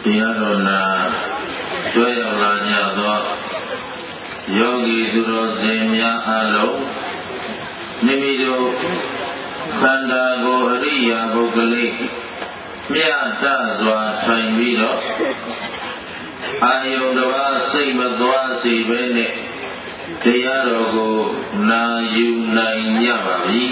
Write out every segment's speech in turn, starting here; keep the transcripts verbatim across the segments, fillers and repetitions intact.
တရားတော်နာကြွရောက်လာကြသောယောဂီသူတော်စင်များအားလုံးမိမိတို့ခန္ဓာကိုယ်အရိယာပုဂ္ဂလိမြတ်တစွာထိုင်ပြီးတော့အာယုန်တစ်ပါးစိတ်မသွားစေဘဲနဲ့တရားတော်ကိုနာယူနိုင်ကြပါပြီ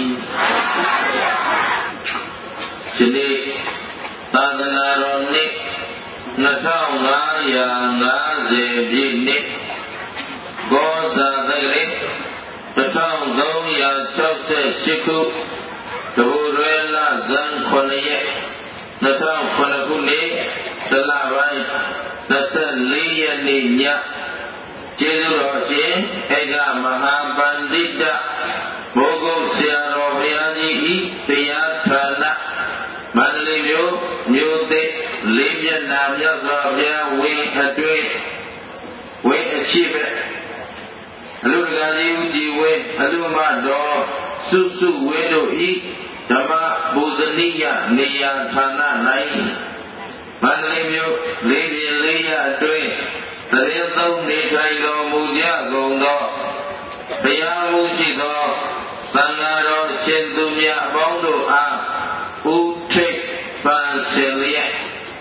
ဒီနေ့သာသနာတော်နှစ်နှစ်ထောင်ငါးရာငါးဆယ်ပြည့်နှစ်ကောဇာတိတ်တစ်ထောင်သုံးရာ၆၈ခုတဘူရွယ်လဇန်ခုနှစ်ရက်နှစ်ထောင်ခုနှစ်ခုနှစ်တလပိုင်းနှစ်ဆယ့်လေးရက်နေ့ညကျေးဇူးတော်ရှင်ဧကမဟာပန္တိတဘုဂုတ်ဆရာတော်ဘုရားကြီးဤတရားဌာနမန္တလေးမြို့မြို့သစ်လေးမျက်နှာမြတ်စွာဘုရားဝင်းအတွင်းဝင်းအရှိပဲအလုတကာကြီးဦးကြည်ဝင်းအလုမတော်စုစုဝင်းတို့ဤဓမ္မပူဇနိယနေရာဌာန၌မန္တလေးမြို့လေးပြင်းလေးရအတွင်းတရေသုံးနေထိုင်တော်မူကြကုန်သောဘုရားမူရှိသောသံဃာတော်ရှင်သူများအပေါင်းတို့အားဥထိပ်ပန်ဆင်လျက်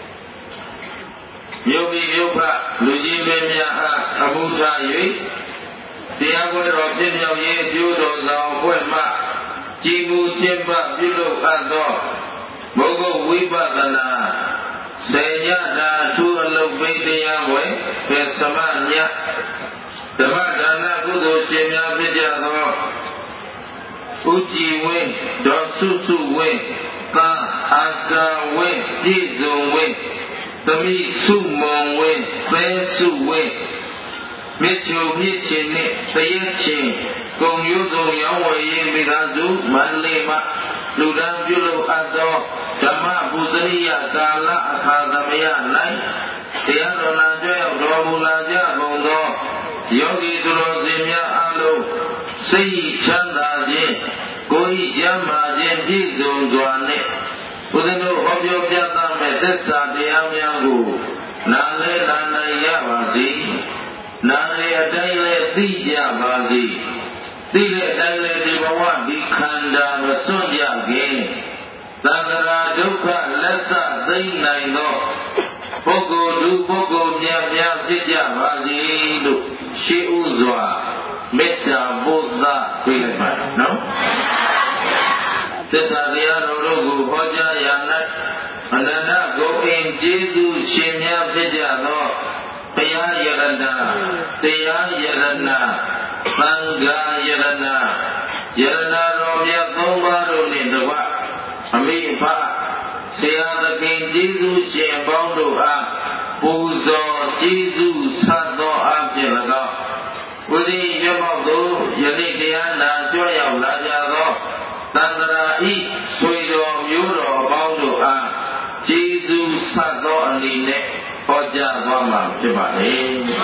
မြို့ပြည်မြို့ဖလူကြီးမင်းများအားအမှုထား၍တရားပွဲတော်ပြည့်မြောက်ရေးအကျိုးတော်ဆောင်အဖွဲ့မှကြည်မူကျင့်ပပြုလုပ်အပ်သောဘုဂုတ်ဝိပဿနာစေညတာသူအလုပ်ပိတရားဝဲပေသမညဓမ္မဒါနကုသိုလ်ရှင်များဖြစ်ကြသောဥကြည်ဝင်းဒေါ်စုစုဝင်းကာအာကာဝင်းပြည့်စုံဝင်းသမီးစုမွန်ဝင်းသဲစုဝင်းမြစ်ချိုမြစ်ချင်းနှင့်သရဲချင်းကုံမျိုးစုံရောင်းဝယ်ရေးမိသားစုမန္တလေးမှလူဒန်းပြုလုပ်အပ်သောဓမ္မပူဇနိယကာလအခါသမယ၌တရားတော်နာကြွရောက်တော်မူလာကြကုန်သောယောဂီသူတော်စင်များအားလုံးစိတ်ချမ်းသာခြင်းကိုယ်ဤကျမ်းမာခြင်းပြည့်စုံစွာနှင့်ဘုရားတို့ဟောပြောပြသမဲ့သစ္စာတရားများကိုနားလည်လာနိုင်ရပါစေနားလည်အတိုင်းလည်းသိကြပါစေသိတဲ့အတိုင်းလည်းဒီဘဝဒီခန္ဓာမစွန့်ကြခင်သံဃာဒုက္ခလက်ဆသိမ့်နိုင်သောပုဂ္ဂိုလ်သူပုဂ္ဂိုလ်များများဖြစ်ကြပါစေလို့ရှေးဥစွာမေတ္တာပို့သပေးလိုက်ပါနော်သစ္စာတရားတော်တို့ကိုဟောကြားရ၌အနန္တဂုဏ်အင်ကျေးဇူးရှင်များဖြစ်ကြသောဘုရားယရဏတရားယရဏသံဃာယရဏယရဏတော်မြတ်သုံးပါးတို့နှင့်တကွအမိအဖဆရာသခင်ကျေးဇူးရှင်အပေါင်းတို့အားပူဇော်ကျေးဇူးဆက်သောအဖြစ်၎င်းဝိရိယမောက်သို့ယနေ့တရားနာကြွရောက်လာကြသောသံဃာဤဆွေတော်မျိုးတော်အပေါင်းတို့အားကျေးဇူးဆက်သောအနေနဲ့ဟောကြားသွားမှာဖြစ်ပါလေ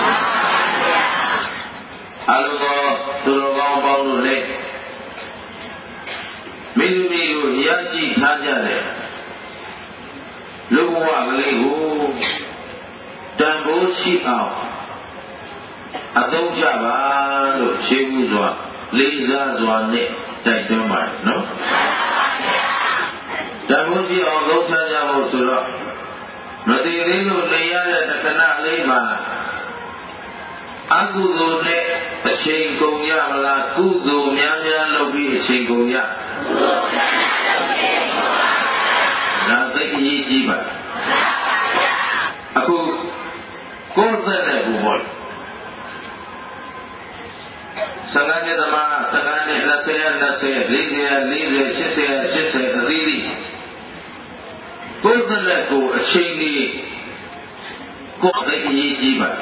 အလုံးသောသူတော်ကောင်းပေါင်းတို့လည်းမိမိကိုရရှိထားကြတဲ့လူဘဝကလေးကိုတန်ဖိုးရှိအောင်အသုံးချပါလို့ရှင်းဥစွာလေးစားစွာနဲ့တိုက်တွန်းပါတယ်နော်တန်ဖိုးရှိအောင်သုံးချကြဖို့ဆိုတော့မတည်သေးလို့နေရတဲ့တခဏလေးမှာအကုသိုလ်နဲ့အချိန်ကုန်ရမလားကုသိုလ်များများလုပ်ပြီးအချိန်ကုန်ရဒါသိအရေးကြီးပါအခုကိုယ်သက်တဲ့ဘူဘောစကားနဲ့သမားစကားနဲ့နှစ်ဆယ်နှစ်ဆယ်လေးဆယ်လေးဆယ်ရှစ်ဆယ်ရှစ်ဆယ်အသီးသီးကိုယ်သက်တဲ့ကိုအချိန်ကြီးကိုယ်သိအရေးကြီးပါ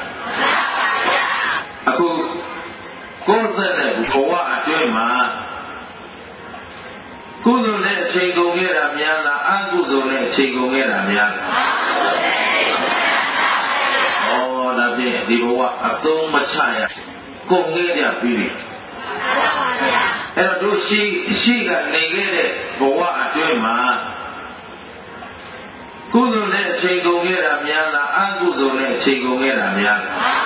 အခုကိုယ်သက်တဲ့ဘဝအတွင်းမှာကုသိုလ်နဲ့အချိန်ကုန်ခဲ့တာများလားအကုသိုလ်နဲ့အချိန်ကုန်ခဲ့တာများလားဩဒါဖြင့်ဒီဘဝအသုံးမချရကုန်ခဲ့ကြပြီအဲ့တော့တို့ရှိရှိကနေခဲ့တဲ့ဘဝအတွင်းမှာကုသိုလ်နဲ့အချိန်ကုန်ခဲ့တာများလားအကုသိုလ်နဲ့ချိန်ကုန်ခဲ့တာများ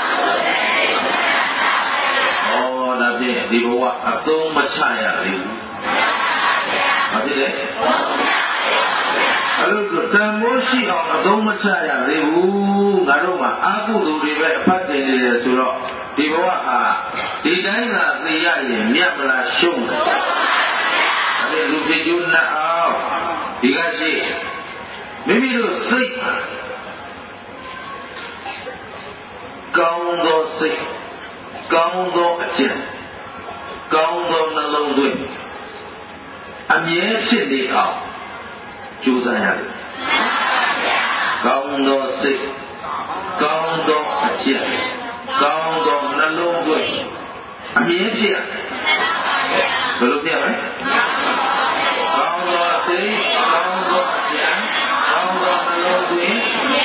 ဩဒါဖြင့်ဒီဘဝအသုံးမချရဘူးဘာဖြစ်လဲအဲ့လိုတန်ဖိုးရှိအောင်အသုံးမချရသေးဘူးငါတို့မှာအာကုသိုလ်တွေပဲအဖတ်တင်နေတယ်ဆိုတော့ဒီဘဝဟာဒီတိုင်းသာသိရရင်မြတ်မလားရှုံးတယ်အဲ့ဒီလူဖြစ်ကျိုးနှက်အောင်ဒီကရှိမိမိတို့စိတ်ကောင်းသောစိတ်ကောင်းသောအကျင့်ကောင်းသောနှလုံးသွင်းအမြဲဖြစ်နေအောင်ကြိုးစားရတယ်ကောင်းသောစိတ်ကောင်းသောအကျင့်ကောင်းသောနှလုံးသွင်းအမြဲဖြစ်ဘယ်လိုဖြစ်လဲကောင်းသောစိတ်ကောင်းသောအကျင့်ကောင်းသောနှလုံးသွင်း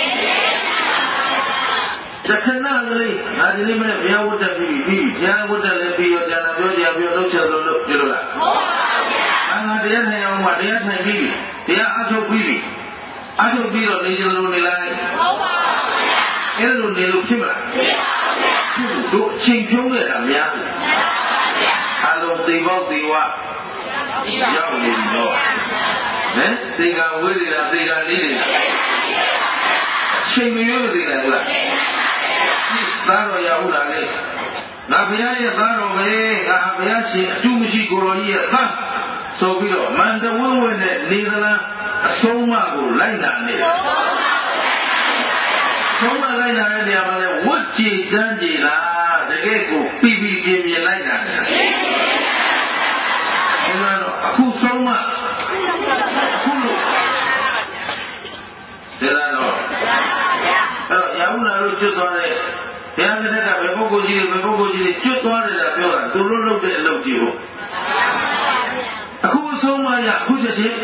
တခဏကလေးငါဒီနေ့မဲ့ဘုရားဝတ်တက်ပြီးပြီဘုရားဝတ်တက်လည်းပြီးရောကျန်တာပြောကြပြောလို့ချက်လို့လို့ပြောလို့လားဟုတ်ပါဗျာအာငါတရားထိုင်အောင်မှတရားထိုင်ပြီးပြီတရားအထုတ်ပြီးပြီအထုတ်ပြီးတော့နေကြလို့နေလိုက်ဟုတ်ပါဗျာအဲ့လိုနေလို့ဖြစ်မလားဖြစ်ပါဗျာတို့အချိန်ဖြုံးခဲ့တာများတယ်အလုံးသိပေါက်သေးဝရောက်နေပြီတော့ဟမ်သေကဝေးနေတာသေကလေးနေတာအချိန်မရွေးသေးတယ်ဟုတ်လားသားတော်ရဟုတ်လားလေငါဘုရားရဲ့သားတော်ပဲငါဘုရားရှင်အတူမရှိကိုတော်ကြီးရဲ့သားဆိုပြီးတော့မန္တဝင်းဝင်းနဲ့နေသလားအဆုံးအမကိုလိုက်နာနေတယ်ဆုံးမလိုက်နာတဲ့နေရာမှာလဲဝတ်ကြည်တန်းကြည်လားတကယ်ကိုပြီးပြီးပြင်းပြင်းလိုက်နာတယ်အဲတော့အခုဆုံးမအခုလို့စေလာတော့အဲ့တော့ရာဟုလာတို့ကျွတ်သွားတဲ့ဘုရားကတည်းကဘယ်ပုဂ္ဂိုလ်ကြီးတွေဘယ်ပုဂ္ဂိုလ်ကြီးတွေကျွတ်သွားတယ်လားပြောတာသူတို့လုပ်တဲ့အလုပ်ကြီးကိုအခုအဆုံးမရအခုချက်ချင်း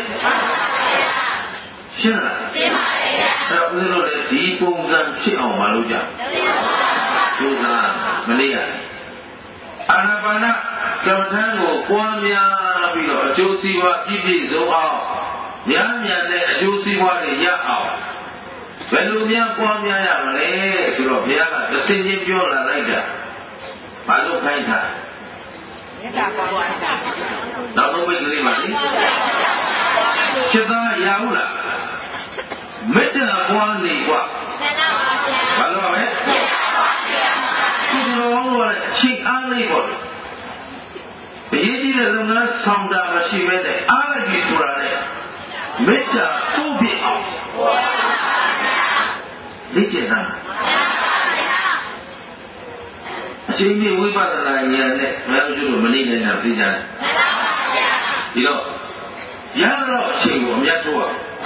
ရှင်းလားရှင်းပါရဲ့အဲ့တော့ဦးဇင်းတို့လည်းဒီပုံစံဖြစ်အောင်မလုပ်ကြကျိုးစားမလေးရအာနာပါနကမ္မထံကိုပွားများပြီးတော့အကျိုးစီးပွားပြည့်ပြည့်စုံအောင်များများနဲ့အကျိုးစီးပွားတွေရအောင်ဘယ်လိုများပွားများရမလဲဆိုတော့ဘုရားကသင်ချင်းပြောလာလိုက်တာဘာလို့ခိုင်းတာမေတ္တာပွားများနောက်ဆုံးပိတ်ကလေးပါလေจิตသားရဟုတ်လားမေတ္တာပွားနေကွာဘာလို့လဲဒီလိုတော့အချိန်အားလေးပေါ့အရေးကြီးတဲ့လုပ်ငန်းဆောင်တာမရှိဘဲနဲ့အားရကြီးဆိုတာနဲ့မေတ္တာပို့ပြအောင်လေ့ကျင့်တာအချိန်ကြီးဝိပဿနာဉာဏ်နဲ့ဘယ်လိုကျလို့မနေနိုင်တာသိကြတယ်ဒီတော့ရတော့အချိန်ကိုအမြတ်ထုတ်ရ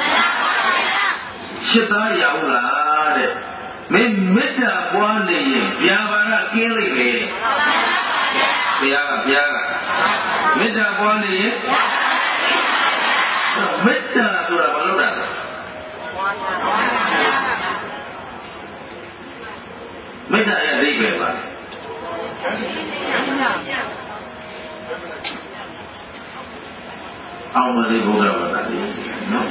ရှစ်သားရအောင်လားတဲ့မင်းမေတ္တာပွားနေရင်ဗျာပါဒကင်းလိမ့်မယ်ဘုရားကဘုရားကမေတ္တာပွားနေရင်မေတ္တာဆိုတာဘာလို့လဲမေတ္တာရဲ့အဓိပ္ပာယ်ပါအောင်မလေးဘုရားဘာသာလေးနော်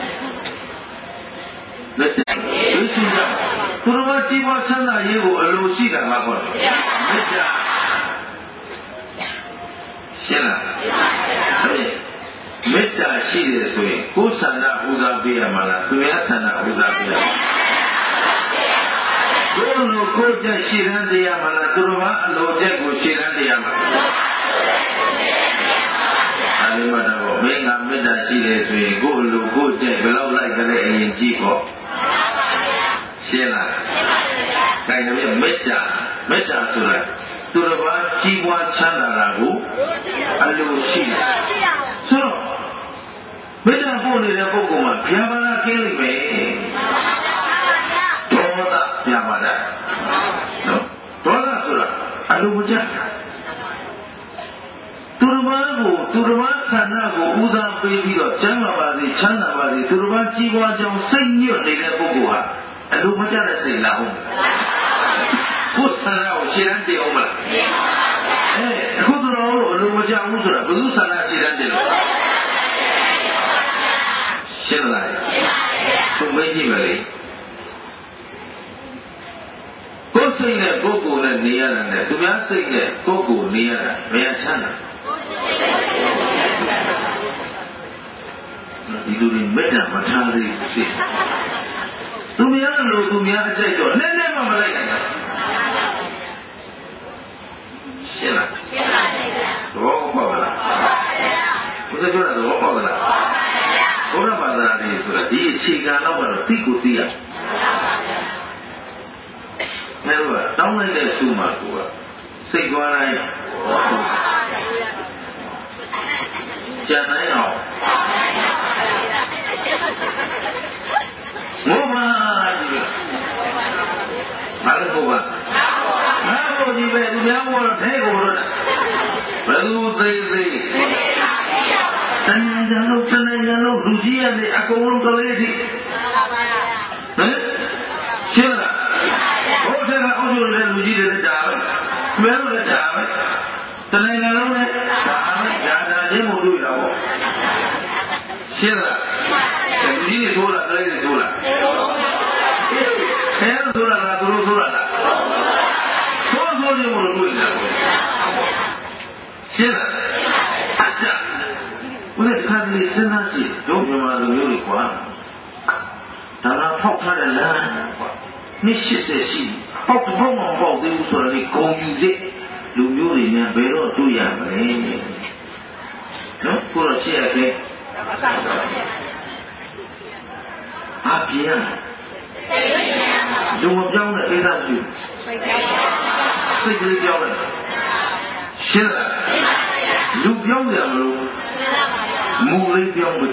လက်တွေ့သိရှိကြသူတော်ဘာကြီးပွားချမ်းသာရေးကိုအလိုရှိတာမှာပေါ့မေတ္တာရှင်းလားဟုတ်မေတ္တာရှိတယ်ဆိုရင်ကိုယ်ဆန္ဒဥစားပေးရမှာလားသူများဆန္ဒဥစားပေးရမှာကိုယ်လိုကိုယ်ချက်ရှိတဲ့တရားမှာလားသူတော်ဘာအလိုချက်ကိုရှိတဲ့တရားမှာအလိမတော်မင်းကမေတ္တာရှိတယ်ဆိုရင်ကိုယ်လိုကိုယ်ချက်ဘယ်လောက်လိုက်ကြလဲအရင်ကြည့်ပေါ့ရှင်းလားရှင်းပါပြီ။ဒါကြောင့်မေတ္တာမေတ္တာဆိုတာသူတော်ဘာကြီးပွားချမ်းသာတာကိုအလိုရှိတယ်။ဆိုတော့မေတ္တာပို့နေတဲ့ပုဂ္ဂိုလ်မှာဗျာပါဒကင်းလိမ့်မယ်။ဒေါသဗျာပါဒနော်ဒေါသဆိုတာအလိုမကျသူတော်ဘာကိုသူတော်ဘာဆန္ဒကိုဦးစားပေးပြီးတော့ကျမ်းမာပါစေချမ်းသာပါစေသူတော်ဘာကြီးပွားကြောင်းစိတ်ညွတ်နေတဲ့ပုဂ္ဂိုလ်ဟာအလိုမကျတဲ့စိတ်လားဟုတ်ကိုယ်ဆန္ဒကိုရှင်းတည်အောင်မလားအဲအခုသူတော်တို့အလိုမကျဘူးဆိုတာဘယ်သူဆန္ဒရှင်းတည်လို့ရှင်းလားသူမေးကြည့်ပါလေစိတ်နဲ့ကိုယ်ကိုယ်နဲ့နေရတာနဲ့သူများစိတ်နဲ့ကိုယ်ကိုယ်နေရတာဘယ်ချမ်းသာဒီလိုတွေမေတ္တာမထားသေးဘူးဖြစ်သူများလို့သူများအကြိုက်တော့နည်းနည်းမှမလိုက်နိုင်ဘူးရှင်းလားရှင်းပါပြီဘောပေါက်လားဘုရားပြောတာဘောပေါက်လားဘုရားဘာသာရေးဆိုတာဒီအခြေခံတော့ကတော့သိကိုသိရအဲတော့တောင်းလိုက်တဲ့သူ့မှာကိုကစိတ်သွားတိုင်းကြံနိုင်အောင်မောဘာဒီဘာလို့ဘာငါ့ကိုဒီပဲသူများဘောတော့ထဲကိုတော့ဘယ်လိုသေးသေးတန်ကြလို့တန်ကြလို့လူကြီးရနေအကုန်လုံးကလေးကြီးဟမ်ရှင်းလားဘုရားကအုပ်ချုပ်တဲ့လူကြီးတွေလည်းဒါပဲမဲလို့လည်းဒါပဲတန်ကြလုံးလည်းဒါပဲဒါဒါချင်းမို့လို့ရတော့ရှင်းလားလူကြီးတွေထိုးလားကလေးတွေထိုးလားခဲလို့ထိုးလားလားသူတို့ထိုးလားလားထိုးဆိုနေမို့လို့တွေ့နေတာရှင်းလားအကြဘုရားခါလေးစဉ်းစားကြည့်တို့မြန်မာလူမျိုးတွေကွာဒါကဖောက်ထားတဲ့လမ်းကွာနှစ်ရှစ်ဆယ်ရှိပေါက်တော့မပေါက်သေးဘူးဆိုတော့ဒီဂုံယူတဲ့လူမျိုးတွေများဘယ်တော့တွေ့ရမလဲနော်ကိုတော့ရှင်းရခဲ့အပြင်းလူမပြောင်းတဲ့အိဒါပြုစိတ်ကလေးပြောင်းတယ်ရှင်းလားလူပြောင်းတယ်မလို့မူလေးပြောင်းပြီ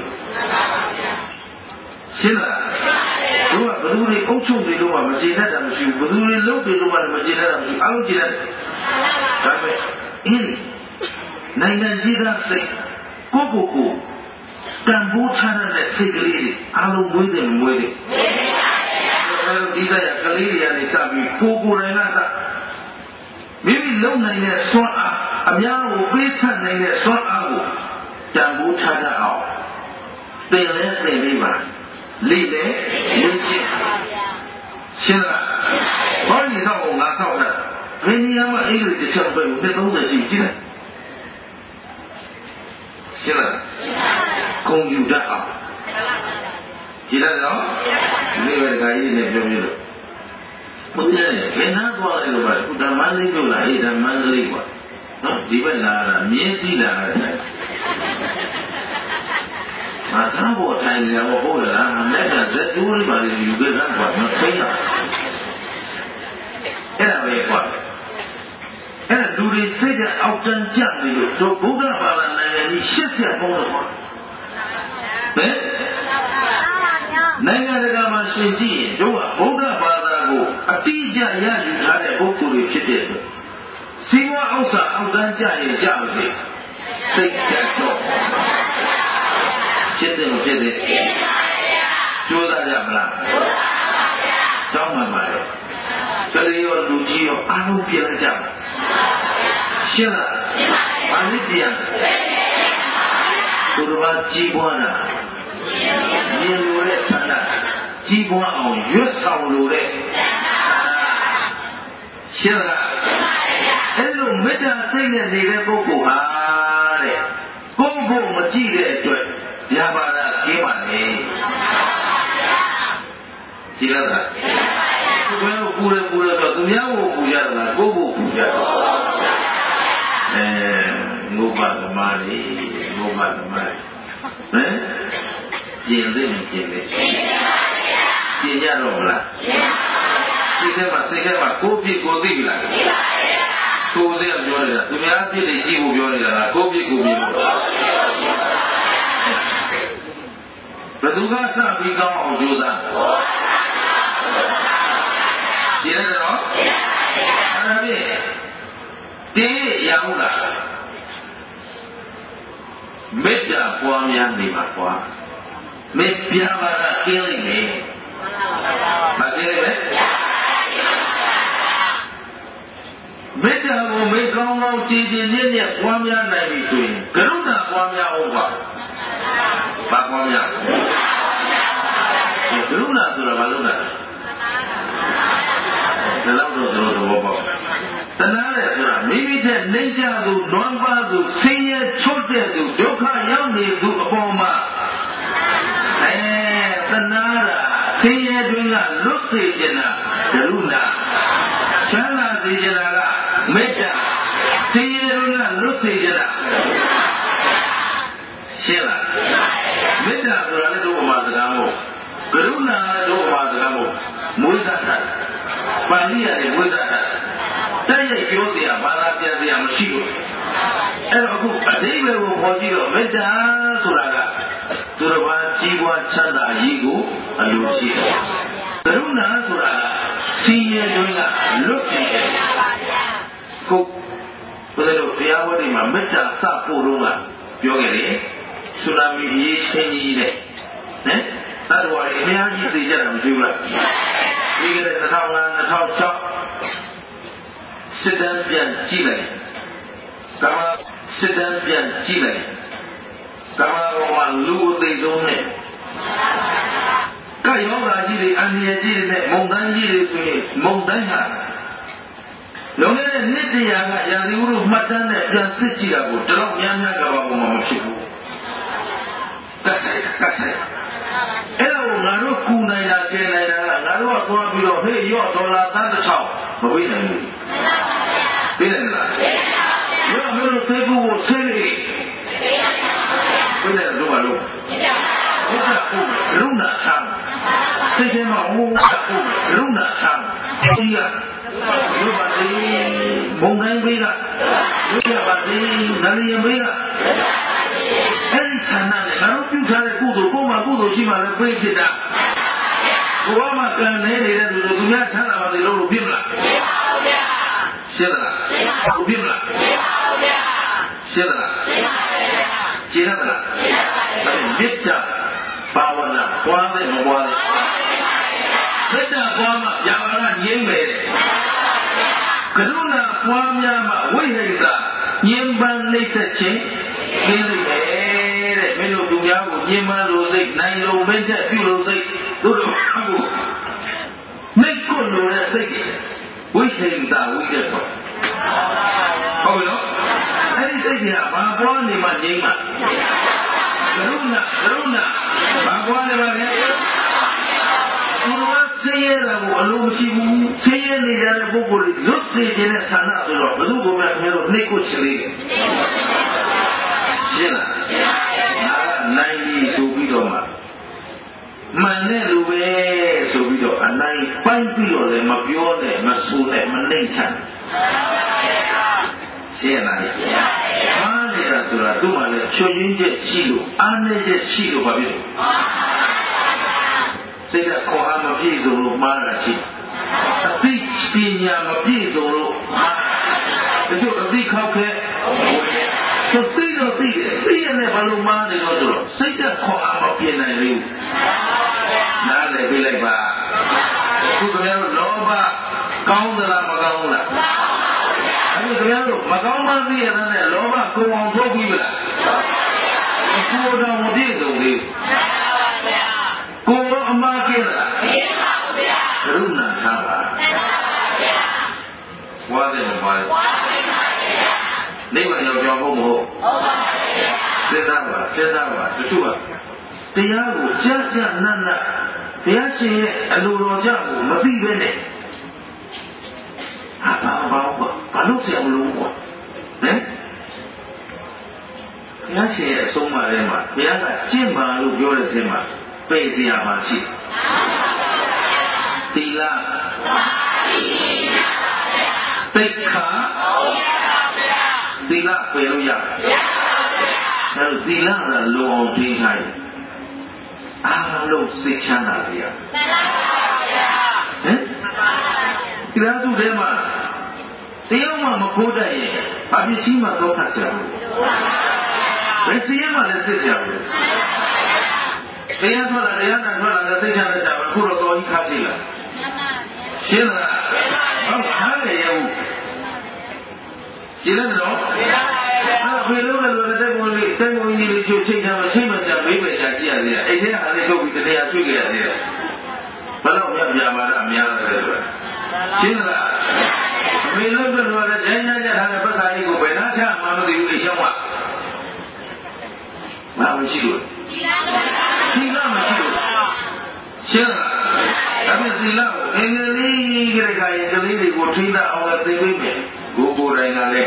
ရှင်းလားတို့ကဘယ်သူတွေအုပ်ချုပ်နေလို့မှမကျေနပ်တာမရှိဘူးဘယ်သူတွေလုပ်တယ်လို့မှမကျေနပ်တာမရှိအားလုံးကျေနပ်တယ်ဒါပေမဲ့အင်းနိုင်ငံကြီးကစိတ်ကိုကိုကိုတန်ဖိုးထားတဲ့စိတ်ကလေးတွေအားလုံးမွေးတယ်မမွေးတယ်အဲဒီကကလေးတွေကနေစပြီးကိုကိုယ်တိုင်ကစမိမိလုံနိုင်တဲ့စွမ်းအားအများကိုပေးဆက်နိုင်တဲ့စွမ်းအားကိုတန်ဖိုးထားတတ်အောင်သင်လဲသင်ပြီးပါလိလဲလိချင်းရှင်းလားဘာလို့ဒီတော့ငါဆောက်တာဘယ်နေရာမှာအဲ့ဒီတစ်ချက်ပဲနှစ်သုံးဆယ်ရှိကြည့်လိုက်ရှင်းလားကွန်ပျူတာအောင်ကြည့်လိုက်တော့ဒီဘက်ကကြီးနဲ့ပြောပြလို့ဘုရားရဲ့ဘယ်နာသွားလဲလို့ပါခုဓမ္မလေးပြောလာအေးဓမ္မလေးကွာနော်ဒီဘက်လာတာမြင်းစည်းလာတယ်မသာဘောထိုင်နေတော့ဟုတ်လားမက်ကဇက်တူးလေးပါလေယူခဲ့တာကွာမသိရအဲ့ဒါပဲကွာအဲ့ဒါလူတွေစိတ်ကအောက်တန်းကြနေလို့တို့ဘုရားဘာသာနိုင်ငံကြီးရှစ်ဆက်ပုံတော့ဟဲ့နိုင်ငံတကာမှာရှင်ကြည့်ရင်တို့ကဘုရားဘာသာကိုအတိအကျရယူထားတဲ့ပုဂ္ဂိုလ်တွေဖြစ်တဲ့အတွက်စီဝါဥစ္စာအောက်တန်းကြရင်ကြပါစေစိတ်သက်တော့ဖြစ်တယ်မဖြစ်တယ်ကျိုးသားကြမလားတောင်းမှပါလေကလေးရောလူကြီးရောအားလုံးပြည့်ကြပါရှင်းလားအနိတ္တယသူတော်ကြီးပွားတာမြင်လို့တဲ့ဆန္ဒကြီးပွားအောင်ရွတ်ဆောင်လို့တဲ့ရှင်းလားအဲ့လိုမေတ္တာစိတ်နဲ့နေတဲ့ပုဂ္ဂိုလ်ဟာတဲ့ကိုယ့်ကိုမကြည့်တဲ့အတွက်ญาပါဒကင်းပါလေကြည့်ရတာသူတို့ပူရပူရတော့သူများကိုပူရတာလားကိုယ့်ကိုပူရတာအဲငုပ္ပသမားလေးငုပ္ပသမားဟမ်ပြင်သိမပြင်လေပြင်ရတော့မလားစိတ်ထဲမှာစိတ်ထဲမှာကိုယ်ပြစ်ကိုသိပြီလားသိပါရဲ့ကိုယ်သိရပြောနေတာသူများပြစ်တွေကြည့်ဖို့ပြောနေတာလားကိုယ်ပြစ်ကိုမြင်ဖို့ဘယ်သူကစပြီးကောင်းအောင်ကြိုးစားရှင်းတယ်နော်ရှင်းပါပြီအဲ့ဒါဖြင့်တေးရဟုတ်လားမေတ္တာပွားများနေမှာပွားမေတ္တာပါကကျင်းလိုက်မယ်မကျင်းလဲမေတ္တာကိုမေကောင်းကောင်းကြည်ကြည်မြင့်မြတ်ပွားများနိုင်ပြီဆိုရင်ကရုဏာပွားများအောင်ပါဘာပွားများကရုဏာဆိုတာဘာလို့လဲဒါတော့ဆိုတော့နာတယ်ဆိုတာမိမိတဲ့နေကြသူလွန်ပါသူဆင်းရဲချွတ်တဲ့သူဒုက္ခရောက်နေသူအပေါ်မှာအဲသနာတာဆင်းရဲတွင်ကလွတ်စေခြင်းတာကရုဏာချမ်းသာစေခြင်းတာကမေတ္တာဆင်းရဲတွင်ကလွတ်စေခြင်းတာရှင်းလားမေတ္တာဆိုတာလည်းဒုက္ခမှာစကားမဟုတ်ကရုဏာလည်းဒုက္ခမှာစကားမဟုတ်မွေးစားတာပါဠိရတယ်မွေးစားတာတဲ့ရဲ့ပြောစရာဘာသာပြန်စရာမရှိဘူးအဲ့တော့အခုအဓိပ္ပာယ်ကိုခေါ်ကြည့်တော့မေတ္တာဆိုတာကသူတော်ဘာကြီးပွားချမ်းသာရေးကိုအလိုရှိတယ်ကရုဏာဆိုတာကစီရင်တွင်ကလွတ်တယ်ကိုဘယ်လိုတရားဝတ်တွေမှာမေတ္တာစဖို့တော့ကပြောခဲ့တယ်ဆူနာမီရေးချင်းကြီးတဲ့နဲသတ္တဝါတွေအများကြီးသိကြတာမရှိဘူးလားပြီးခဲ့တဲ့၂၀၀၅ ၂၀၀၆စစ်တမ်းပြန်ကြည့်လိုက်ကာမစစ်တမ်းပြန်ကြည့်လိုက်ကာမဘောမှာလူအသေးဆုံးနဲ့ကဲယောဂါကြီးတွေအန္တရာယ်ကြီးတွေနဲ့မုံတန်းကြီးတွေဆိုရင်မုံတန်းဟာလုံးတဲ့နှစ်တရာကရာသီဥတုမှတ်တမ်းနဲ့ပြန်စစ်ကြည့်တာကိုတတော့များများကဘာမှမဖြစ်ဘူးကတ်ဆိုင်ကတ်ဆိုင်အဲ့တော့ငါတို့ကူနိုင်တာကျဲနိုင်တာကငါတို့ကသွားပြီးတော့ဟေ့ရော့ဒေါ်လာသန်းတစ်ထောင်မပေးနိုင်ဘူးပေးနိုင်လားရော့မလို့သိဖို့ကိုသိနေပေးတယ်လို့ပါလို့ဘုရားကိုလုံနာထားသိချင်မှာဘုရားကိုလုံနာထားဒီကဘုရားဒီဘုံတိုင်းပေးကဘုရားပါဒီနလျင်ပေးကအဲ့ဒီဌာနနဲ့ငါတို့ပြုထားတဲ့ကုသိုလ်ကိုမှကုသိုလ်ရှိမှလည်းပေးဖြစ်တာဘုရားမှာကံနေနေတဲ့သူတို့သူများချမ်းသာပါစေလို့ဖြစ်မလားဖြစ်ပါဘူးဗျာရှင်းလားဖြစ်မလားဖြစ်ပါဘူးဗျာရှင်းလားဖြစ်ပါဘူးဗျာရှင်းလားဖြစ်ပါဘူးအဲ့မေတ္တာဘာဝနာပွားတဲ့မပွားတဲ့မေတ္တာပွားမှယာဝနာငြိမ့်မယ်ကရုဏာပွားများမှဝိဟိတညင်ပန်းနှိမ့်သက်ခြင်းသိလိမ့်မယ်တဲ့မင်းတို့သူများကိုညင်ပန်းလို့စိတ်နိုင်လို့မင်းတဲ့ပြုလို့စိတ်တို့တို့ကိုမိတ်ကိုလို့တဲ့စိတ်ဝိဟိတဝိတဲ့ပေါ့ဟုတ်ပြီနော်အဲ့ဒီစိတ်ကဘာပွားနေမှငြိမ့်မှကရုဏာကရုဏာဘာပွားနေပါလဲသူတို့ဆင်းရဲတာကိုအလိုမရှိဘူးဆင်းရဲနေကြတဲ့ပုဂ္ဂိုလ်တွေလွတ်စေခြင်းနဲ့ဆန္ဒဆိုတော့ဘယ်သူကမှခင်ဗျားတို့နှိတ်ကိုချလေးတယ်ရှင်းလားနိုင်ပြီဆိုပြီးတော့မှမှန်တဲ့လူပဲဆိုပြီးတော့အနိုင်ပိုင်းပြီးတော့လည်းမပြောနဲ့မဆိုနဲ့မနှိမ့်ချရှင်းလားမားနေတာဆိုတာသူ့မှာလည်းချွတ်ရင်းချက်ရှိလို့အားနည်းချက်ရှိလို့ပါပြီစိတ်ကခေါ်အားမပြည့်စုံလို့မှားတာရှိအသိပညာမပြည့်စုံလို့မှားတယ်တို့အသိခောက်ခဲသူသိတော့သိတယ်သိရတဲ့ဘာလို့မှားနေလို့ဆိုတော့စိတ်ကခေါ်အားမပြည့်နိုင်ဘူးနားလည်းပြလိုက်ပါခုကလည်းလောဘကောင်းသလားမကောင်းဘူးလားအဲ့ဒီကလည်းမကောင်းမှသိရတဲ့လောဘကိုအောင်ထုတ်ပြီးမလားကိုယ်တော်မပြည့်စုံဘူးကိုယ်အမှားကျင်းလားမကျင်းပါဘူးဗျာကရုဏာထားပါမှန်ပါဗျာဝါတယ်မဝါတယ်ဝါတယ်ပါဗျာနိဗ္ဗာန်ရောက်ကြောင်းဟုတ်မဟုတ်ဟုတ်ပါဗျာစဉ်းစားပါစဉ်းစားပါတချို့ကတရားကိုကြားကြားနတ်နတ်ဘုရားရှင်ရဲ့အလိုတော်ကြောင့်မသိပဲနဲ့ဟာဘာဘာဘာလို့ဆရာမလို့ကွာဟမ်ဘုရားရှင်ရဲ့အဆုံးအမထဲမှာဘုရားကကျင့်ပါလို့ပြောတဲ့ထဲမှာပေစရာပါရှိသီလသိက္ခာသီလပေလို့ရအဲသီလကလုံအောင်ထိန်းထားတယ်အားလုံးစိတ်ချမ်းသာကြရဟမ်ဒီလိုသူထဲမှာတရားမှမခိုးတတ်ရင်ဘာပစ္စည်းမှတော့ခတ်စရာဘယ်စီးမှလည်းစစ်စရာဘူးတရားထွက်လာတရားနာထွက်လာတဲ့သိချတဲ့ကြောင့်အခုတော့တော်ကြီးခါကြည့်လားရှင်းလားဟုတ်ခါရရဲ့ဘူးရှင်းတယ်နော်အဲ့ဘယ်လိုလဲလို့တဲ့ဘုန်းကြီးတဲ့ဘုန်းကြီးလေးချိုးချိန်ထားမှချိန်မှကြမေးပဲကြည့်ရသေးတယ်အဲ့ဒီဟာလေးထုတ်ပြီးတရားဆွေးကြရသေးတယ်ဘယ်တော့မှပြပါလားအများတယ်ဆိုတာရှင်းလားမေလို့ပြောလို့လည်းကျန်းကျန်းကျထားတဲ့ပတ်စာကြီးကိုပဲနားချမှမသိဘူးအိမ်ရောက်မှမမရှိလို့ဒီကမရှိလို့ရှင်းလားဒါပေမဲ့သီလကိုအင်္ဂလိပ်ကြတဲ့ခါရင်ကလေးတွေကိုထိန်းတတ်အောင်လည်းသိပေးမယ်ကိုကိုယ်တိုင်ကလည်း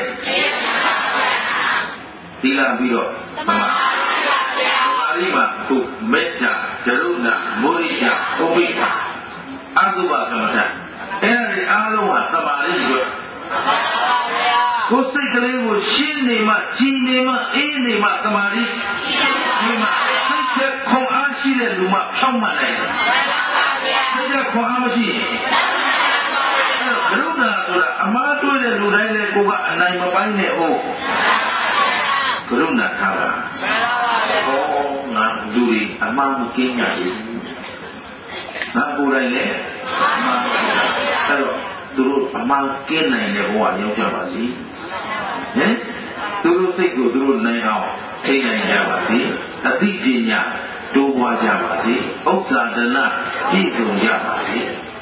သီလပြီးတော့သမာဓိမှာခုမေတ္တာကရုဏာမုဒိတာဥပိ္ပခာအတုပကမ္မထာအဲ့ဒီအားလုံးဟာသမာဓိတွေကိုယ်စိတ်ကလေးကိုရှင်းနေမှကြည်နေမှအေးနေမှသမာဓိဒီမှာစိတ်သက်ခွန်အားရှိတဲ့လူမှဖြောင့်မတ်နိုင်တယ်စိတ်သက်ခွန်အားမရှိရင်ကရုဏာဆိုတာအမှားတွေ့တဲ့လူတိုင်းလည်းကိုယ်ကအနိုင်မပိုင်းနဲ့ဟုတ်ကရုဏာထားပါဟောငါလူတွေအမှားမကင်းကြဘူးငါကိုယ်တိုင်လည်းအမှားအဲ့တော့သူတို့အမှားကင်းနိုင်တဲ့ဘဝရောက်ကြပါစေဟင်သူတို့စိတ်ကိုသူတို့နိုင်အောင်ထိနိုင်ကြပါစေအသိပညာတိုးပွားကြပါစေဥစ္စာဒနာပြည့်စုံကြပါစေ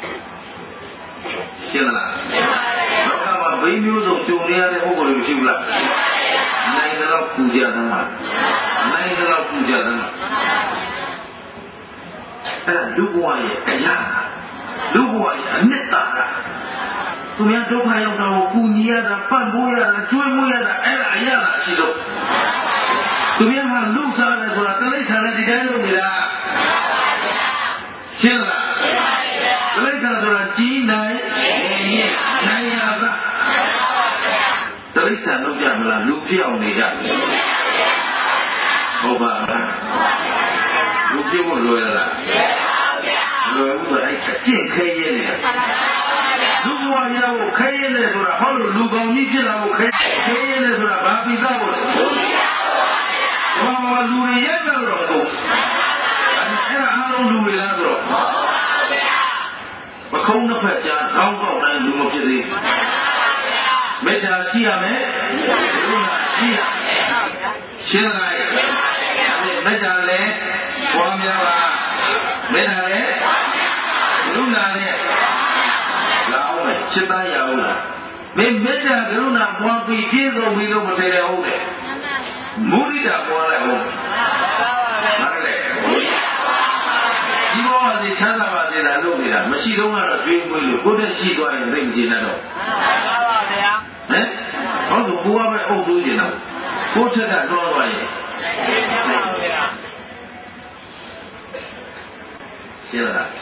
ရှင်းလားလောကမှာဘိမျိုးစုံကြုံနေရတဲ့ဥပ္ပဒေမရှိဘူးလားနိုင်တော့ပူကြသမှာနိုင်တော့ပူကြသမှာအဲ့ဒါလူဘဝရဲ့အရာလူဘဝရဲ့အနှစ်သာရသူများဒုက္ခရောက်တာကိုကူညီရတာပတ်ဖို့ရတာကျွေးမွေးရတာအဲ့ဒါအရာလားရှိတော့သူများဟာလူစားတယ်ဆိုတာတိရစ္ဆာန်နဲ့ဒီတိုင်းလုပ်နေတာရှင်းလားတိရစ္ဆာန်ဆိုတာကြီးနိုင်နိုင်ရတာတိရစ္ဆာန်လုပ်ကြမလားလူပြောင်းနေကြဟုတ်ပါလားလူပြောင်းဖို့လွယ်လားလွယ်ဘူးဆိုအဲ့အကျင့်ခဲရဲနေတာလူဘဝရောက်ကိုခဲရဲတယ်ဆိုတာဟောလို့လူကောင်းကြီးဖြစ်လာဖို့ခဲခဲရဲတယ်ဆိုတာဘာပိသဖို့လဲဘာလူတွေရဲ့တော့ကိုအဲ့ဒါအားလုံးလူတွေလားဆိုတော့မခုံးတစ်ဖက်ကြားကောင်းကောင်းတိုင်းလူမဖြစ်သေးမေတ္တာရှိရမယ်ကရုဏာရှိရရှင်းလိုက်မေတ္တာလည်းပွားများပါမေတ္တာလည်းကရုဏာလည်းလာအောင်မယ်စိတ်သားရအောင်လားမင်းမေတ္တာကရုဏာပွားပြီးပြည့်စုံပြီလို့မထင်ရဟုတ်တယ်မုဒိတာပွားလိုက်ဟုတ်ဟုတ်တယ်ဒီဘောကဒီချမ်းသာပါသေးတာလုပ်နေတာမရှိတော့ကတော့ကျွေးမွေးလို့ကိုယ်တည်းရှိသွားရင်သိမကြည့်နဲ့တော့မှန်ပါဗျာဟမ်ဟုတ်ဆိုကိုယ်ကပဲအုပ်သွေးနေတာကိုယ်ထက်ကတွားသွားရင်မှန်ပါဗျာရှင်းလား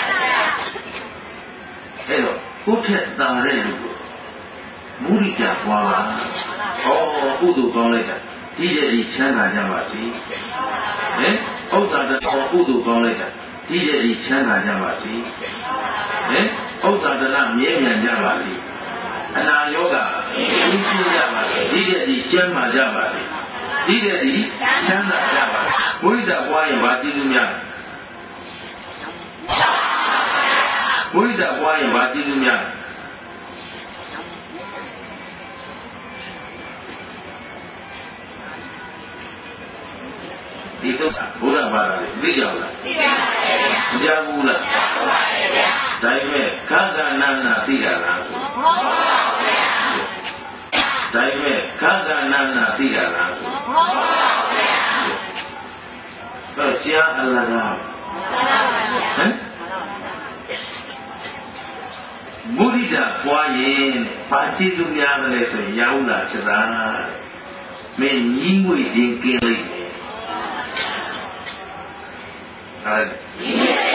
အဲ့တော့ကိုယ်ထက်တာတဲ့လူကိုမုဒိတာပွားပါဟောကုသိုလ်ကောင်းလိုက်တာဒီတဲ့ဒီချမ်းသာကြပါစေဟင်ဥစ္စာတော်ကုသိုလ်ကောင်းလိုက်တာဒီတဲ့ဒီချမ်းသာကြပါစေဟင်ဥစ္စာတနာမြဲမြံကြပါစေအနာယောဂကြီးကြီးကြပါစေဒီတဲ့ဒီကျမ်းမာကြပါစေဒီတဲ့ဒီချမ်းသာကြပါစေဝိဒ္ဓပွားရင်ဘာကြည့်လို့များဝိဒ္ဓပွားရင်ဘာကြည့်လို့များဒီတော့ဘုရားဘာသာလေသိကြလားသိပါပါဗျာကြားဘူးလားကြားပါပါဗျာဒါပေမဲ့ခန္ဓာနာနာသိတာလားဟုတ်ပါဗျာဒါပေမဲ့ခန္ဓာနာနာသိတာလားဟုတ်ပါဗျာတော့ကြားအလကားဟမ်မုဒိတာပွားရင်ပါတိသူများမလဲဆိုရင်ရောက်လာချက်သားမင်းကြီးငွေချင်းကင်းလိုက်အဲ့ဒီ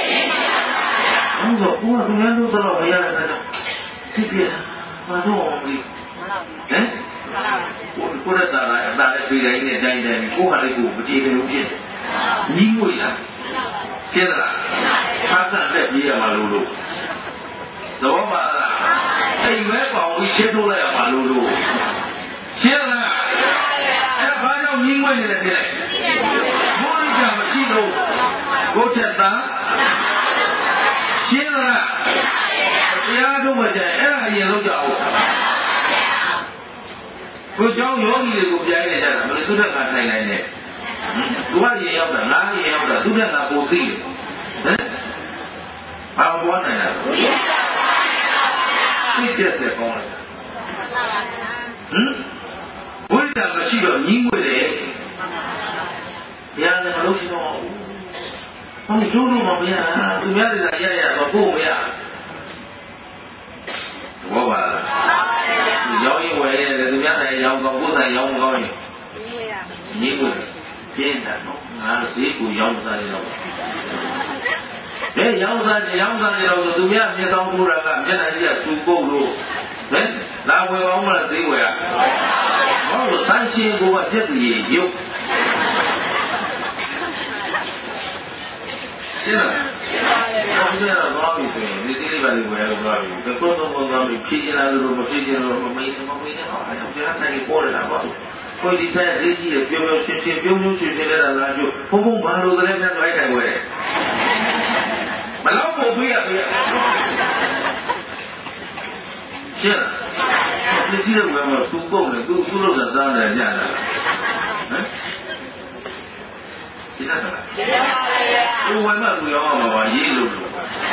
ဘုရားဘုရားကလည်းတော့မရတဲ့စိတ်ပြမတော့ဘူးဟမ်ကိုယ်ကတာအတားနဲ့ပြည်တိုင်းနဲ့တိုင်းတိုင်းကိုယ်ဟာလေးကိုမကြည့်ဘူးဖြစ်ညီးငွေလားရှင်းလားဖတ်တာတက်ပြေးရမှာလို့လို့သဘောပါလားအိမ်မဲပေါင်ပြီးရှင်းထုတ်လိုက်ရမှာလို့လို့ရှင်းလားအဲ့ဘာကြောင့်ညီးငွေနေလဲဖြစ်လိုက်ဘုရားမရှိတော့ကိုယ်ထက်သားရှင်းလားတရားထုတ်မှကြအဲ့ဒါအရင်လောက်ကြအောင်ကိုเจ้าယောဂီတွေကိုပြိုင်နေကြတာမလို့သူထက်ကထိုင်နိုင်တယ်သူကရင်ရောက်တာငါရင်ရောက်တာသူထက်ကပိုသိတယ်ဟမ်ဘာပွားနိုင်လားသိတဲ့တဲ့ကောင်းလိုက် hum wိတ္တမရှိတော့ညီးငွေတယ်ဘုရားလည်းမလုပ်ရှိတော့ဘူးဟောကျိုးလို့မမရသူများတွေကရရတော့ကိုယ်မရဘောပါလားရောင်းရင်ဝယ်ရတယ်သူများဆိုင်ရောင်းကောင်းကိုယ်ဆိုင်ရောင်းမကောင်းရင်ညီးငွေပြင်းတာတော့ငါတို့ဈေးကိုရောင်းစားရတော့ဘယ်ရောင်းစားရောင်းစားရတော့သူများမြေကောင်းကိုယ်ကမျက်နှာကြီးကသူ့ပုတ်လို့ဟဲ့လာဝယ်အောင်မလားဈေးဝယ်ရဟောလို့ဆန်းရှင်းကိုကပြက်ပြေရုပ်ရှင်းလားရှင်းတော့တော့ပြီဆိုရင်ဒီစီးလေးပါလေးဝယ်ရတော့ပြီဘယ်တော့တော့တော့ဖြည့်ချင်လာလို့မဖြည့်ချင်လို့မမေးမမေးနဲ့တော့အဲ့ဒါကြားဆိုင်ကိုပေါ်လာတော့ကိုဒီဆိုင်ဈေးကြီးတွေပြောပြောရှင်းရှင်းပြုံးပြုံးရှင်းရှင်းနဲ့လာကြဘုံဘုံဘာလို့လဲများလိုက်တိုင်းဝယ်မလောက်ဖို့ပြရပြရရှင်းလားဒီကြီးတော့မသူ့ပုံနဲ့သူ့သူ့လို့သာသားတယ်ညတာဟမ်ဒီလားဒီပါပါဗျာသူဝယ်မှသူရောမှာပါရေးလို့လို့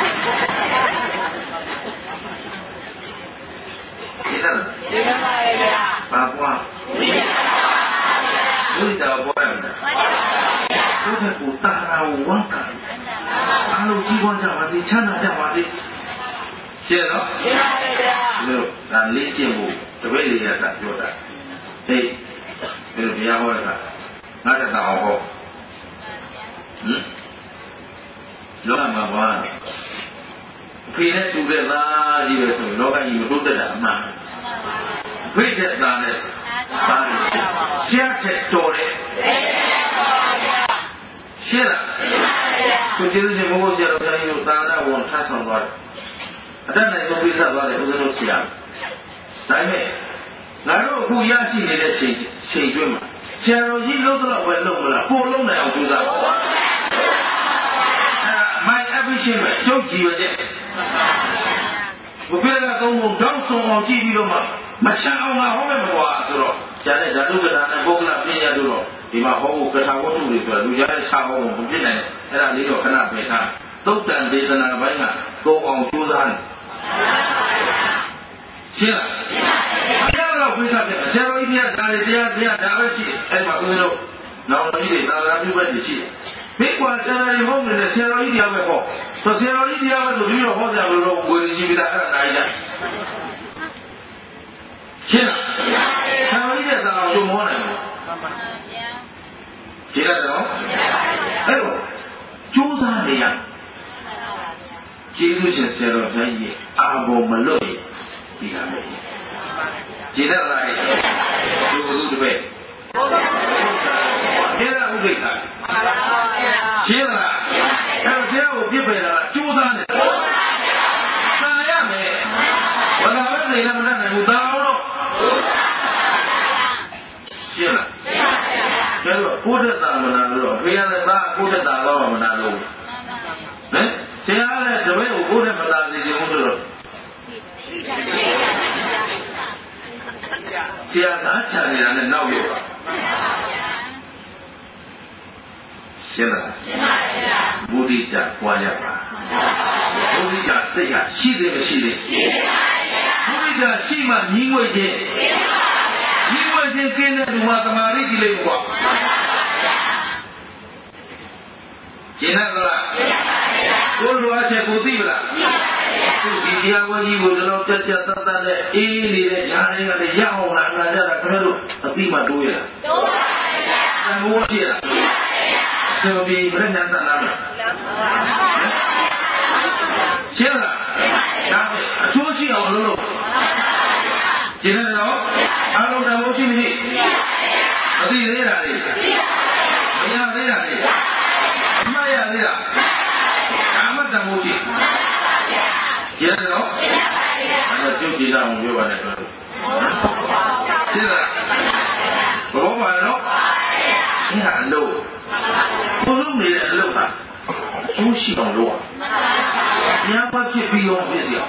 ဒီလားဒီပါပါဗျာဘာပွားဒီပါပါဗျာဒီတော့ပွားတယ်ဘုရားကိုတာရာဝါကအားလုံးကြီးပွားကြပါစေချမ်းသာကြပါစေရှင်းနော်ရှင်းပါဗျာလို့ဒါလေးကျင့်ဖို့တပည့်လေးရတာပြောတာဟေးဘယ်လိုဘုရားဟောတာငါတတာအောင်ဟောဟမ်လောကမှာဘာဖေနဲ့တူတဲ့သားကြီးပဲဆိုရင်လောကကြီးမတိုးတက်တာအမှန်ဖိတဲ့သားနဲ့သားနဲ့ဆရာချက်တော်တယ်ရှင်းလားကိုကျေးဇူးရှင်ဘုရားဆရာတော်ကြီးတို့သာသနာ့ဝန်ထမ်းဆောင်သွားတယ်အတတ်နိုင်ဆုံးပြသသွားတယ်ဦးဇင်းတို့ဆရာဒါပေမဲ့ငါတို့အခုရရှိနေတဲ့ချိန်ချိန်ကျွန်းမှာဆရာတော်ကြီးလုံးတော့ပဲလုံးမလားပို့လုံးနိုင်အောင်ကြိုးစားပါမိုင်အပိရှင်ပဲကျုပ်ကြည့်ရတဲ့ဘုရားကကောင်းကောင်းတောင်းဆောင်အောင်ကြည့်ပြီးတော့မှမချမ်းအောင်ငါဟောမယ်ကွာဆိုတော့ကျန်တဲ့ဓာတုကထာနဲ့ပုဂ္ဂလပညာတို့တော့ဒီမှာဟောဖို့ကထာဝတ္ထုတွေဆိုတာလူကြားတဲ့ခြားဟောဖို့မဖြစ်နိုင်အဲ့ဒါလေးတော့ခဏပဲထားသုတ်တန်ဒေသနာပိုင်းကကောင်းအောင်ကြိုးစားတယ်ရှင်းလားရှင်းပါပြီဘုရားတော့ပြသတယ်ဆရာတော်ကြီးတရားဒါတွေတရားတရားဒါပဲရှိအဲ့မှာဦးဇင်းတို့နောင်တော်ကြီးတွေသာသနာပြုဘက်တွေရှိတယ်မိကွာဆရာတော်ကြီးဟောနေတဲ့ဆရာတော်ကြီးတရားပဲဟောဆိုဆရာတော်ကြီးတရားပဲဆိုပြီးတော့ဟောကြလို့တော့ဝေကြီးပြီးတာအဲ့ဒါနိုင်ကြရှင်းလားဆရာတော်ကြီးတဲ့သာအောင်ကျုံမောနိုင်ဘူးရှင်းတယ်နော်အဲ့တော့ကြိုးစားနေရကျေးဇူးရှင်ဆရာတော်ဘုရားကြီးအာဘောမလွတ်ရင်ဒီကမယ်ကျေးဇူးလားဒီဘုသူတပည့်ကျေးဇူးဥဒိဋ္ဌာကျေးဇူးလားအဲ့ဆရာကိုပြစ်ပယ်တာကြိုးစားနေသာရမယ်ဘာသာပဲနေလည်းမနိုင်ဘူးသာအောင်တော့ရှင်းလားရှင်းပါဗျာကျတော့ကိုယ့်တက်တာမနာလို့ဖေရတဲ့သားကိုယ့်တက်တာတော့မနာလို့ဟမ်ဆရာလည်းတပည့်ကိုကိုယ့်တက်မသာစေချင်ဘူးဆိုတော့ဆရာသားချန်နေတာနဲ့နောက်ရောက်ပါရှင်းလားရှင်းပါဗျာဘုဒ္ဓတာပွားရပါဘုဒ္ဓတာစိတ်ဟာရှိသေးမရှိသေးရှိပါဗျာဘုဒ္ဓတာရှိမှညီးငွေခြင်းရှိပါဗျာညီးငွေခြင်းကျင်းတဲ့လူမှာသမာဓိကြီးလေးကွာကျင်းရလားရှင်းပါဗျာကိုယ်လိုအပ်ချက်ကိုသိမလားသိပါဗျာသူဒီတရားဝကြီးကိုတော့ကြက်ကြက်တတ်တတ်နဲ့အေးနေတဲ့ညာတွေကလည်းရအောင်လာလာကြတာခင်ဗျားတို့အသိမှတိုးရတာတိုးပါဗျာသံဃာရှိလားရှိပါဗျာဆိုပြီးပြညာသနာလားရှင်းလားဒါအကျိုးရှိအောင်လုပ်လို့ရှင်းတယ်နော်အားလုံးတမိုးရှိမရှိအသိသေးတာလေမရသေးတာလေအမှားရသေးတာဒါမှတမိုးရှိရှင်းတယ်နော်အဲ့တော့ကျုပ်ကြည့်အောင်ပြောပါနဲ့တော့ရှင်းလားဘောပါနော်ရှင်းတာအလို့ဘုလုံးနေတဲ့အလုပ်ဟာကျိုးရှိအောင်လုပ်ရညာဘဖြစ်ပြီးရောဖြစ်ရ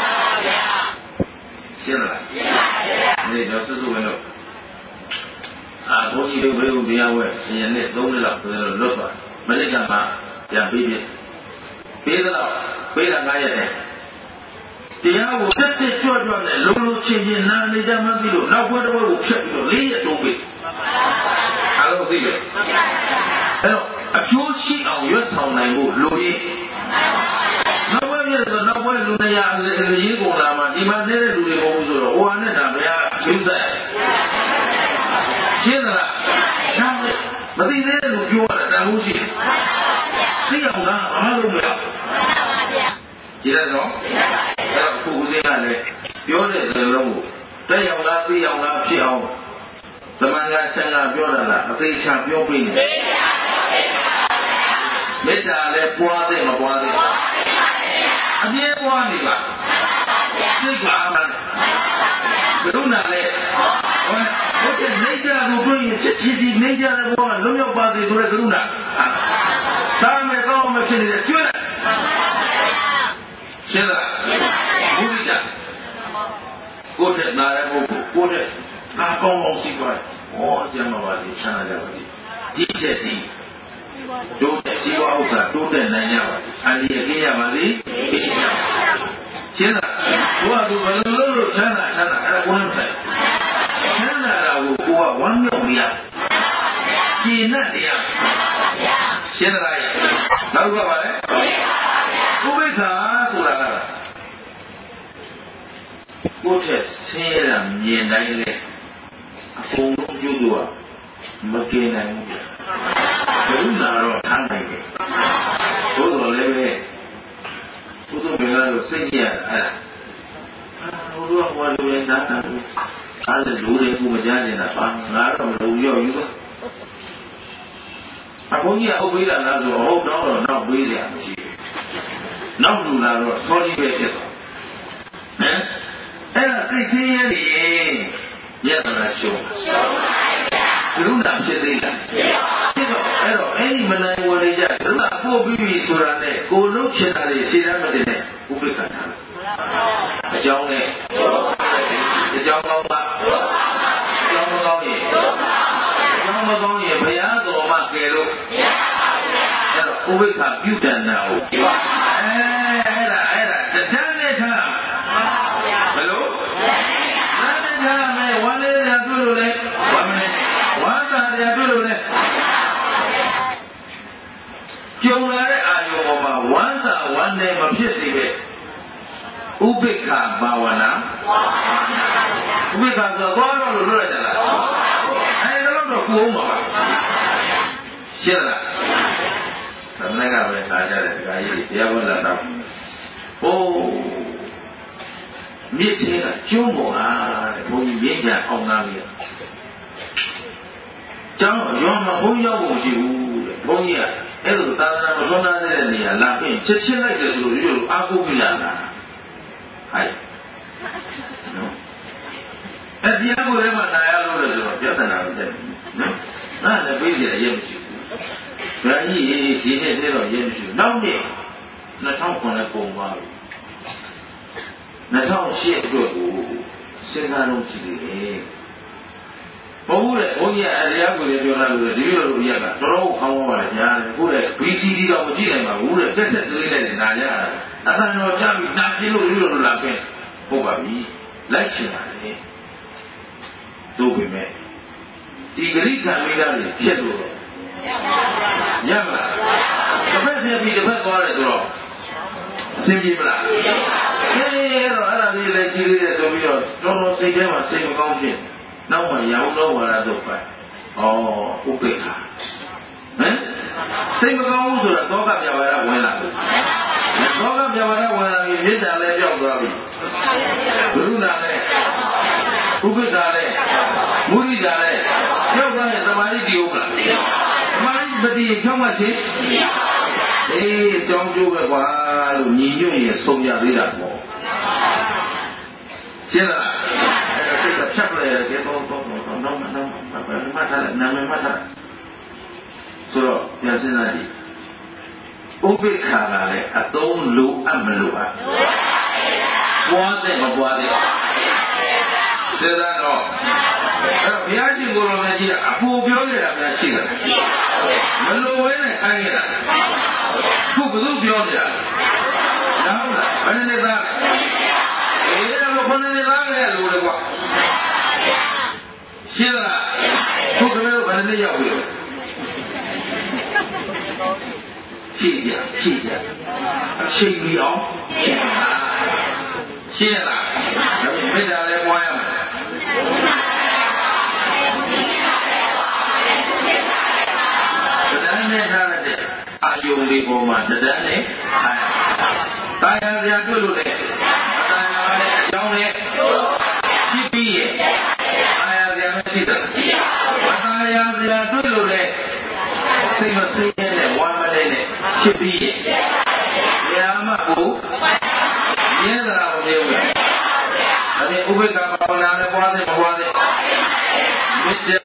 ရှင်းလားရှင်းပါဗျာဒီတော့စုစုဝင်တော့အာဘုန်းကြီးတို့ဘယ်လိုတရားဝဲအရင်နဲ့သုံးနှစ်လောက်ဆိုတော့လွတ်သွားမနစ်ကမှပြန်ပြီးပြီပေးတော့ပေးတာငါးရက်တည်းတရားကိုတက်တက်ကြွကြွနဲ့လုံးလုံးချင်းချင်းနာနေကြမှပြီးလို့နောက်ဘက်တစ်ဘက်ကိုဖြတ်ပြီးတော့လေးရတိုးပြီအားလုံးသိတယ်အဲ့တော့အကျိုးရှိအောင်ရွတ်ဆောင်နိုင်ဖို့လိုရင်းနောက်ဘက်ပြည့်ဆိုနောက်ဘက်လူနေရာရေးကုန်လာမှဒီမှာနေတဲ့လူတွေမဟုတ်ဘူးဆိုတော့ဟိုဟာနဲ့ဒါဘယ်ဟာယူသက်ရှင်းသလားဒါမသိသေးတဲ့လူပြောရတာတန်ဖို့ရှိသိအောင်လားဘာလို့မရကြည့်ရတော့အဲ့တော့ခုဦးစင်းကလည်းပြောတဲ့စကားလုံးကိုတက်ရောက်လားသိအောင်လားဖြစ်အောင်သမန်ကဆန္ဒပြောတာလားအသေးချာပြောပေးနေမေတ္တာလည်းပွားတဲ့မပွားတဲ့အပြည့်ပွားနေပါသိပါမလားဘယ်လိုနာလဲဟုတ်ကဲ့နေကြလို့တွေ့ရင်ချစ်ချစ်ဒီနေကြတဲ့ဘောကလုံးရောက်ပါသေးဆိုတဲ့ကရုဏာသာမေကောင်းမဖြစ်နေတဲ့ကျွတ်ရှင်းလားဘုရားကိုယ်နဲ့နာရဖို့ကိုယ်နဲ့နာကောင်းအောင်ရှိပါတယ်ဟောကျမ်းပါပါလိချမ်းသာကြပါလိဒီချက်ဒီတို့တဲ့ဇီဝဥစ္စာတိုးတက်နိုင်ကြပါလိအလျက်ကြီးရပါလိရှင်းလားဘုရားသူဘယ်လိုလုပ်လို့ချမ်းသာချမ်းသာအဲ့ဒါကိုယ်နဲ့ဆိုင်ချမ်းသာတာကိုကိုကဝမ်းမြောက်ရကျင့်နဲ့တရားရှင်းလားနောက်ကပါလေဥပိ္ပခာဆိုတာကကိုယ့်ထက်ဆင်းရဲတာမြင်တိုင်းလေအကုန်လုံးပြုလို့မကင်းနိုင်ဘူးဘယ်လိုလာတော့ထားနိုင်တယ်ဘုရားလည်းပဲဘုရားမင်းတို့စိတ်ကြအဲ့ဒါဘုရားဟောလို့ရတာအဲ့ဒါလူတွေကိုမကြားနေတာပါငါတော့မလို့ရောယူတော့အဘုန်းကြီးအုပ်ပေးတာလားဆိုတော့ဟုတ်တော့နောက်ပေးကြမရှိဘူးနောက်လူလာတော့စောကြီးပဲဖြစ်သွားဟမ်အဲ့ဒါသိချင်းရဲ့လေရတနာရှုံးရှုံးပါဗျာကရုဏာဖြစ်သေးလားဖြစ်တော့အဲ့တော့အဲ့ဒီမနိုင်ဝင်ကြကရုဏာပို့ပြီးပြီဆိုတာနဲ့ကိုလုံးချင်တာတွေရှင်းရမတဲ့နဲ့ဥပိ္ပခာထားအကြောင်းနဲ့အကြောင်းကောင်းပါအကြောင်းမကောင်းရင်အကြောင်းမကောင်းရင်ဘုရားတော်မှကယ်လို့အဲ့တော့ဥပိ္ပခာပြုတဏ္ဍာကိုအဲအဲ့ဒါအဲ့ဒါတဏ္ဍာနဲ့ထားဘယ်လိုတဏ္ဍာနဲ့ဝါလေးရပြုလို့လေဝါမနဲ့ဝါသာရပြုလို့လေကြုံလာတဲ့အာယုံပေါ်မှာဝမ်းသာဝမ်းနဲ့မဖြစ်စေပဲဥပိ္ပခာဘာဝနာဥပိ္ပခာဆိုတော့တော့လို့လွတ်လိုက်ကြလားအဲဒါတော့ကိုအောင်ပါရှင်းလားသမဏကပဲစားကြတယ်ဒါကြီးတရားဝင်လာတော့ဟိုးမြစ်ချင်းကကျုံးပေါ်ဟာတဲ့ဘုန်းကြီးမြင့်ကြအောင်သားလေးကျောင်းရောမှာဘုန်းကြီးရောက်ဖို့ရှိဘူးတဲ့ဘုန်းကြီးကအဲ့လိုသာသနာ့မသွန်းသားတဲ့နေရာလာပြင်ချက်ချင်းလိုက်တယ်ဆိုလို့ဒီလိုအားကိုးပြရတာဟဲ့နော်အဲ့ဒီအကူထဲမှာနာရလို့လို့ဆိုတော့ပြဿနာပဲတဲ့နော်အဲ့ဒါပြေးကြရမရှိဘူးဒါကြီးဒီနေ့တည်းတော့ရမရှိဘူးနောက်နေ့နှစ်ထောင်ခုနှစ်ပုံပါဘူးနှစ်ထောင်ရှစ်အတွက်ကိုစဉ်းစားလို့ရှိသေးတယ်ဘုန်းကြီးဘုန်းကြီးအရိယာကိုလည်းပြောလာလို့ဒီလိုလိုရတာတော်တော်ခေါင်းခေါင်းပါလေညာတယ်ကိုယ်က ဘီ စီ ဒီ တော့မကြည့်နိုင်ပါဘူးတဲ့တက်ဆက်သေးလေးနဲ့နာကြရတာအတန်တော်ကြပြီးနာပြလို့ဒီလိုလိုလာခဲ့ဟုတ်ပါပြီလိုက်ချင်ပါလေတို့ပေမဲ့ဒီဂရိခံမိသားတွေဖြစ်လို့ရမလားတစ်ဖက်ပြပြီးတစ်ဖက်သွားတယ်ဆိုတော့အဆင်ပြေမလားအေးတော့အဲ့ဒါလေးလည်းကြည့်ရတဲ့ဆိုပြီးတော့တော်တော်စိတ်ထဲမှာစိတ်မကောင်းဖြစ်နောက်မှရောင်းတော့ဝါရတော့ပဲဩဥပိ္ပခာဟမ်စိတ်မကောင်းဘူးဆိုတော့သောကပြဝါဒဝင်လာတယ်သောကပြဝါဒဝင်လာပြီးမေတ္တာလည်းပြောက်သွားပြီကရုဏာလည်းဥပိ္ပခာလည်းမုဒိတာလည်းပြောက်သွားရင်သမာဓိတည်ဦးမလားသမာဓိမတည်ရင်ဖြောင်းမှချင်းအေးတောင်းကျိုးပဲကွာလို့ညီညွတ်ရင်ဆုံးရသေးတာပေါ့ရှင်းလားအဲ့ဒါစိတ်ကဖြတ်ပလဲတယ်တော့တော့တော့နောက်မှနောက်မှမှတ်ထားတယ်နာမည်မှတ်ထားတယ်ဆိုတော့ပြန်စဉ်းစားကြည့်ဥပိ္ပခာကလည်းအသုံးလိုအပ်မလိုအပ်ပွားတဲ့မပွားတဲ့စေတနာတော့အဲ့တော့ဘုရားရှင်ကိုယ်တော်မြတ်ကြီးကအဖို့ပြောနေတာများရှိတယ်မလိုဘဲနဲ့ခိုင်းနေတာခုဘယ်သူပြောနေတာနားမလားဘယ်နဲ့သားလေးရောက်ပြီဖြည့်ကြဖြည့်ကြအချိန်ကြီးအောင်ရှင်းလားဒါပေမဲ့မေတ္တာလည်းပွားရမယ်တရားနဲ့ထားတဲ့အာယုံလေးပေါ်မှာတရားနဲ့ထားရတာယာစရာတွေ့လို့လေအတာယာနဲ့အကြောင်းနဲ့ဖြစ်ပြီးရဲ့အာယာစရာမရှိတော့အတာယာစရာတွေ့လို့လေစိတ်မသိတဲ့ဝမ်းမလေးနဲ့ဖြစ်ပြီးရဲ့တရားမှကိုမြဲတာကိုမြဲဘူးဒါဖြင့်ဥပိ္ပခာဘာဝနာနဲ့ပွားတဲ့ပွားတဲ့မေတ္တာ